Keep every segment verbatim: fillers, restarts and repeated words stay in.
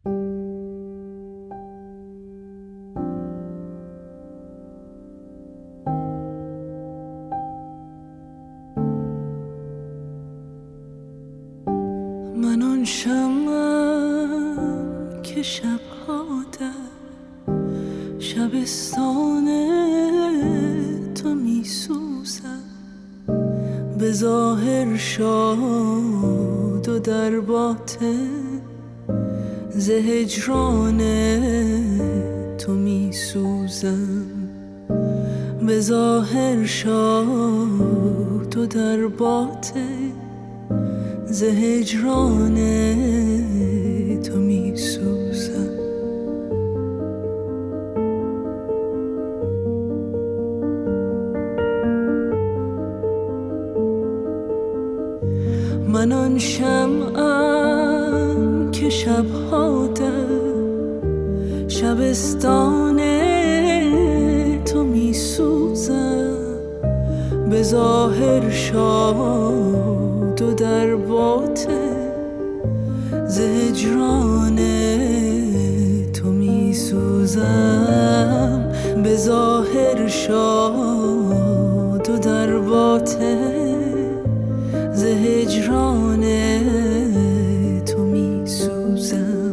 من آن شمعم که شبها در شبستان تو می سوزم، به ظاهر شاد و در باطن ز هجران تو می سوزم. به ظاهر شاد و در باطن ز هجران تو می سوزم. من آن شمعم که شبها در شبستان تو می سوزم، به ظاهر شاد و در باطن ز هجران تو می سوزم. به ظاهر شاد و در باطن ز هجران تو می سوزم.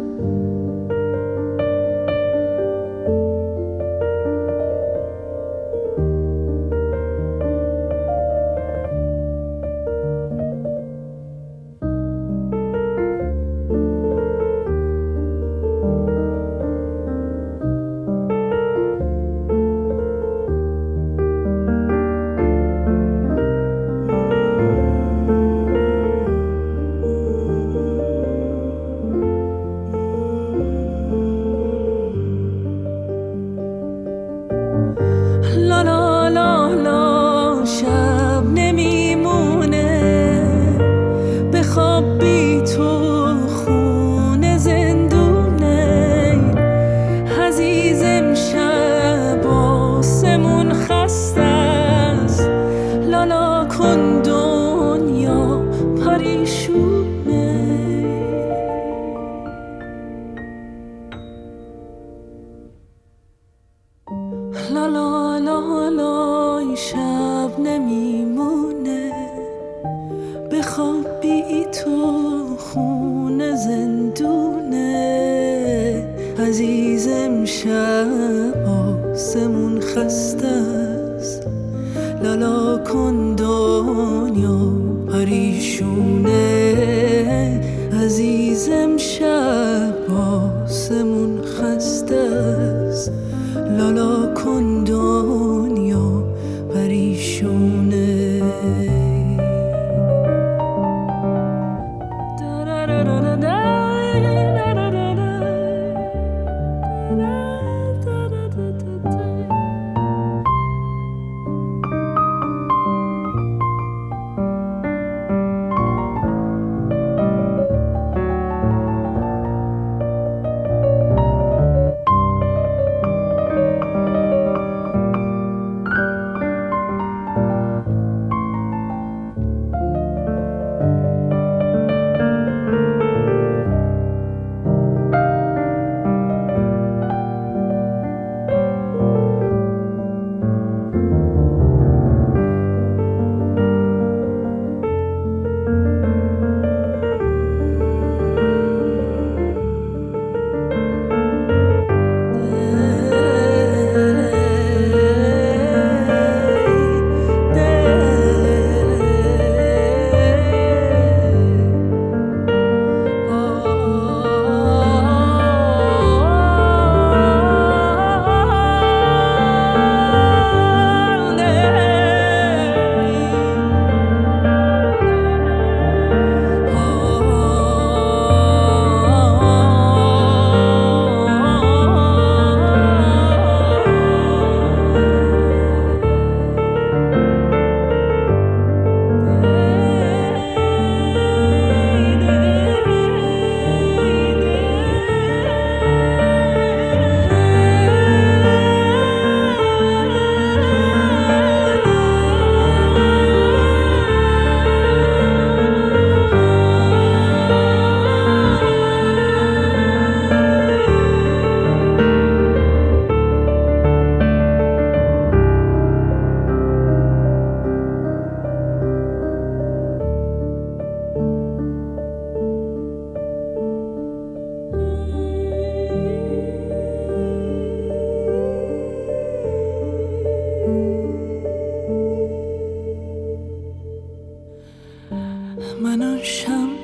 لا لا لا لا شب نمیمونه، بخواب بی تو خونه زندونه. عزیز امشب آسمون خسته است، لالا کن دنیا پریشونه. لا لا لا لا شب نمیمونه، بخواب بی تو خونه زندونه. عزیز امشب آسمون خسته است، لالا کن دنیا پریشونه. عزیز امشب آسمون خسته است، لالا کن دنیا پریشونه. شم